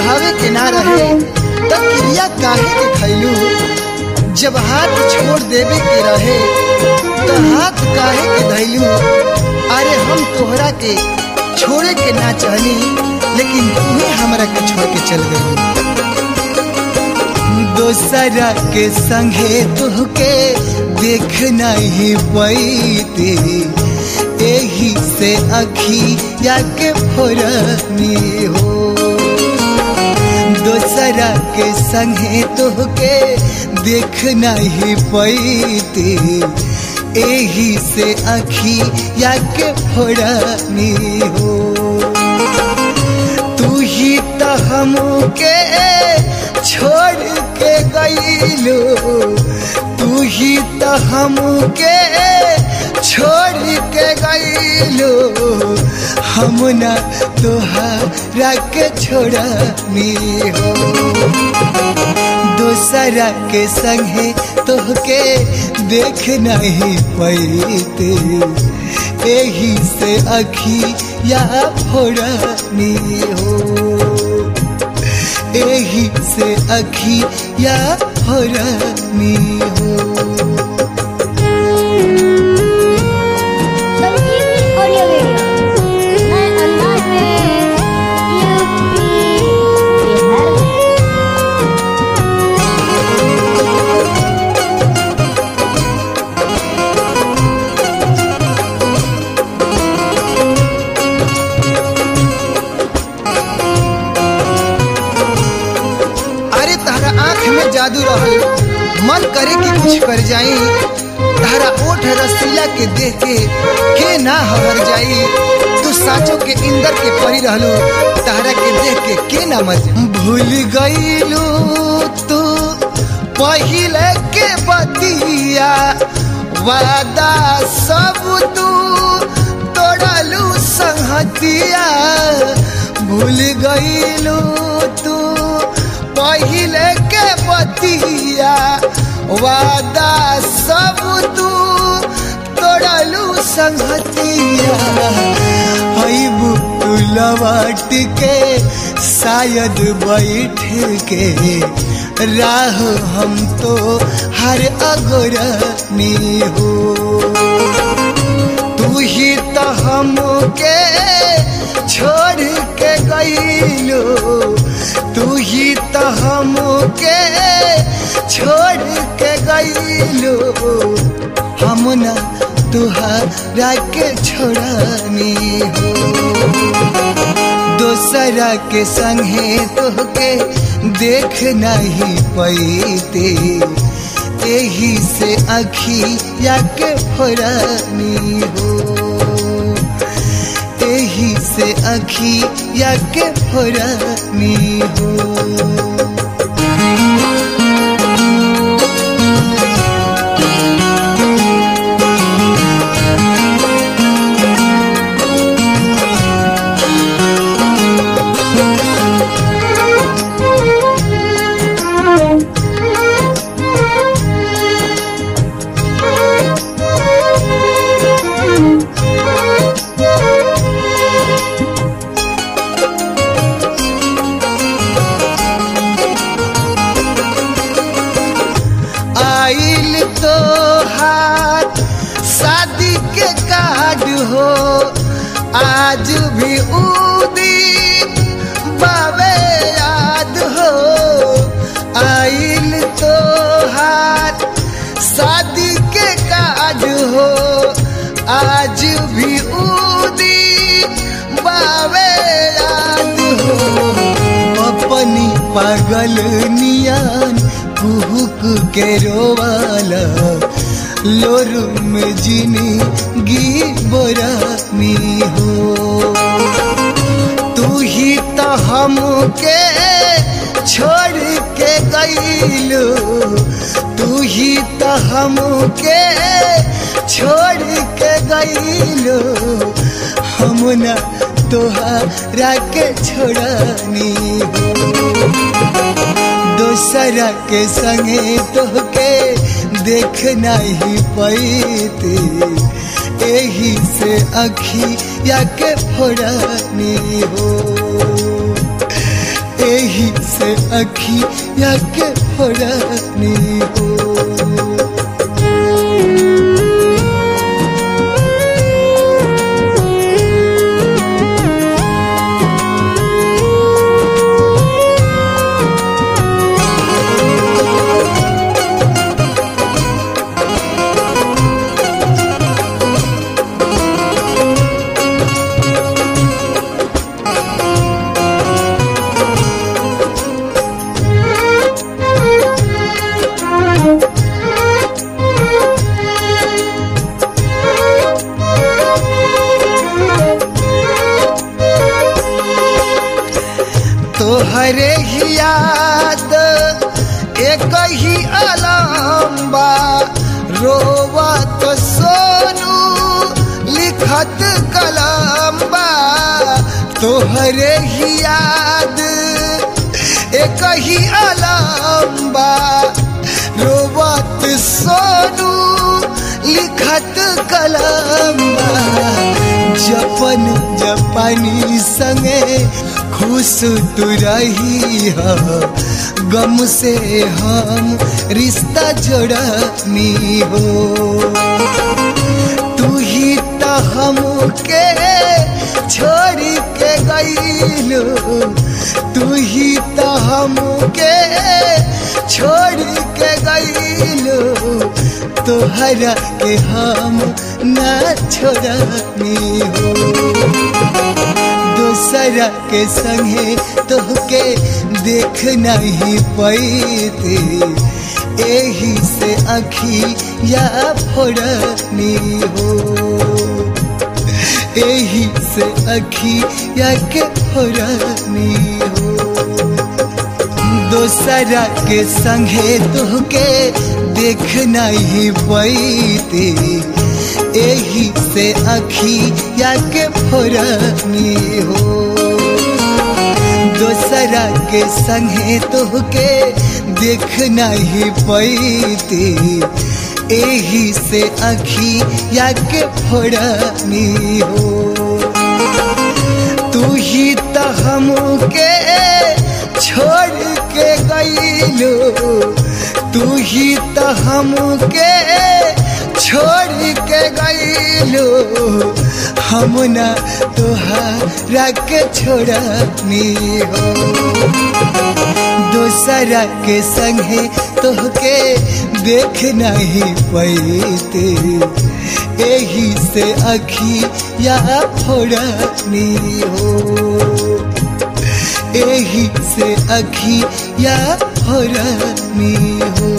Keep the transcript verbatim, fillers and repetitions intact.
निभावे के ना रहे तब क्रिया काहे के खैलू। जब हाथ छोड़ देवे के रहे तो हाथ काहे के धैलू। अरे हम तोहरा के छोड़े के ना चाहनी लेकिन तुम्हें हमरा के छोड़ के चल गई। दोसरा के संगे तुहके देख नहीं पैते एही से अखिया के फोरनी हो। दोसरा के संगे तुहके देख नहीं पैते एही से अखिया के फोरनी हो। तू ही तो हमके छोड़ के गईलो, तू ही तो हमके छोड़ के गईलो। हम ना तोहरा के छोड़नी हो। दोसरा के संगे तोहके देख नहीं पैते एही से अखिया फोड़नी हो। एही से अखिया फोड़नी हो। जादू रहल मन करे कि कुछ कर जाई। तारा ओठ रसीला के देख के के ना हर जाई। तू साचो के इंदर के परी रहलू, तारा के देख के के ना मर जाई। भूल गईलू तू पहिले के बतिया वादा सब तू तोड़लू संहतिया। भूल गईलू तू पहिले के बतिया वादा सब तू तोड़लू संगतिया। अइबू तू लौट के शायद बैठ के राह हम तो हर अगोरनी हो। तू ही तो हमके छोड़ के गईलो, तू ही तो हमके छोड़ के गईलो। हम ना तुहरा के छोड़नी हो। दोसरा के संगे तोहके देख नहीं पैते एही से अखिया के फोड़नी हो। एही से अखिया के फोड़नी हो। आइल तो हाथ शादी के कार्ड हो, आज भी उदी बाबे याद हो। आइल तो हाथ शादी के कार्ड हो, आज भी उदी बाबे याद हो। अपनी पागल नियान कुहुक के रोवाला लोरू में जिंदगी बोरानी हो। तू ही तो हमके छोड़ के गईलो, तू ही तो हमके छोड़ के गईलो। हम ना तोहरा के छोड़नी हो। दोसरा के संगे तोहके देख नहीं पैते एही से अखिया के फोड़नी हो। एही से अखिया के फोड़नी हो। तोहरे ही याद एक ही अलम्बा रोवत सोनू लिखत कलम्बा। तोहरे ही याद एक ही अलम्बा रोवत सोनू लिखत कलम्बा। जपन जपानी संगे खुश तू रही हो, गम से हम रिश्ता जोड़नी हो। तू ही तो हमके छोड़ के गईलो, तू ही तो हमके छोड़ के गईलो। तोहरा के हम ना छोड़नी हो, दूसरा के संगे तोहके देख नहीं पैते। एही से अखिया फोड़नी हो, एही से अखिया के फोड़नी हो। दूसरा के संगे तोहके देख नहीं पैते। एही से अखिया के फोड़नी हो, दूसरा के संगे तोहके देख नहीं पैते। एही से अखिया के फोड़नी हो। तू ही तो हमके छोड़ के गईलो, तू ही तो हमके छोड़ के गईलो। हम ना तोहरा के छोड़नी हो, दूसरा के संगे तोहके देख नहीं पैते। एही से अखिया फोड़नी हो, एही से अखिया फोड़नी हो।